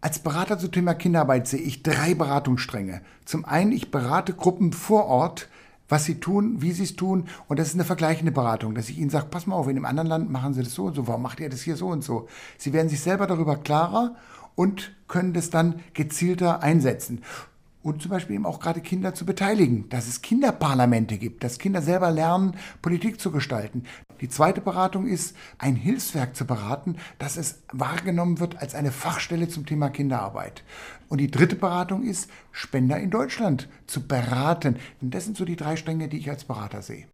Als Berater zum Thema Kinderarbeit sehe ich 3 Beratungsstränge. Zum einen, ich berate Gruppen vor Ort, was sie tun, wie sie es tun. Und das ist eine vergleichende Beratung, dass ich ihnen sage, pass mal auf, in einem anderen Land machen sie das so und so, warum macht ihr das hier so und so? Sie werden sich selber darüber klarer und können das dann gezielter einsetzen. Und zum Beispiel eben auch gerade Kinder zu beteiligen, dass es Kinderparlamente gibt, dass Kinder selber lernen, Politik zu gestalten. Die zweite Beratung ist, ein Hilfswerk zu beraten, dass es wahrgenommen wird als eine Fachstelle zum Thema Kinderarbeit. Und die dritte Beratung ist, Spender in Deutschland zu beraten. Und das sind so die 3 Stränge, die ich als Berater sehe.